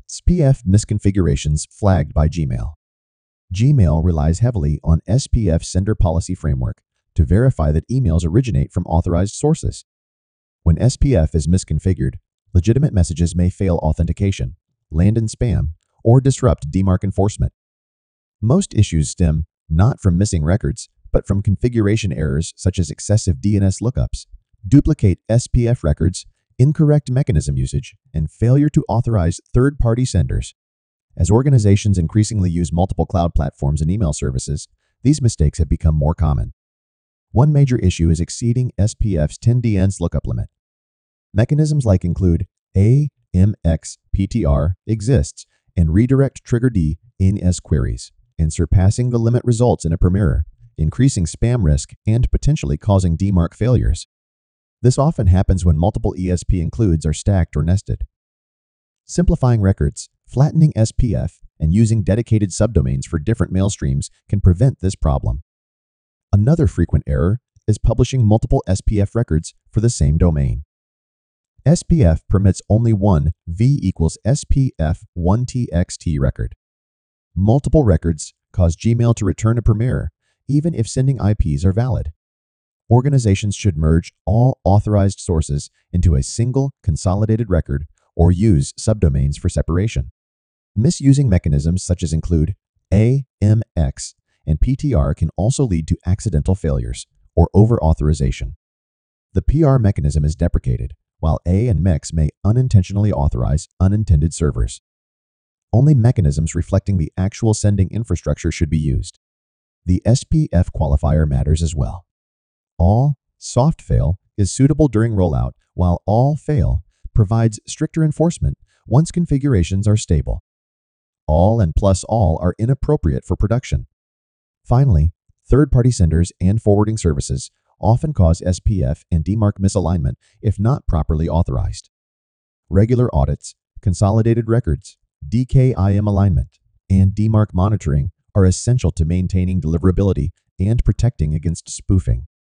SPF misconfigurations flagged by Gmail. Gmail relies heavily on SPF Sender Policy Framework to verify that emails originate from authorized sources. When SPF is misconfigured, legitimate messages may fail authentication, land in spam, or disrupt DMARC enforcement. Most issues stem not from missing records, but from configuration errors such as excessive DNS lookups, duplicate SPF records, incorrect mechanism usage, and failure to authorize third-party senders. As organizations increasingly use multiple cloud platforms and email services, these mistakes have become more common. One major issue is exceeding SPF's 10 DNS lookup limit. Mechanisms like include AMX-PTR exists and redirect trigger DNS queries, and surpassing the limit results in a premiere, increasing spam risk and potentially causing DMARC failures. This often happens when multiple ESP includes are stacked or nested. Simplifying records, flattening SPF, and using dedicated subdomains for different mail streams can prevent this problem. Another frequent error is publishing multiple SPF records for the same domain. SPF permits only one v equals SPF 1txt record. Multiple records cause Gmail to return a premiere, even if sending IPs are valid. Organizations should merge all authorized sources into a single consolidated record or use subdomains for separation. Misusing mechanisms such as include AMX and PTR can also lead to accidental failures or over-authorization. The PR mechanism is deprecated, while A and MEX may unintentionally authorize unintended servers. Only mechanisms reflecting the actual sending infrastructure should be used. The SPF qualifier matters as well. All soft fail is suitable during rollout, while all fail provides stricter enforcement once configurations are stable. All and plus all are inappropriate for production. Finally, third-party senders and forwarding services often cause SPF and DMARC misalignment if not properly authorized. Regular audits, consolidated records, DKIM alignment, and DMARC monitoring are essential to maintaining deliverability and protecting against spoofing.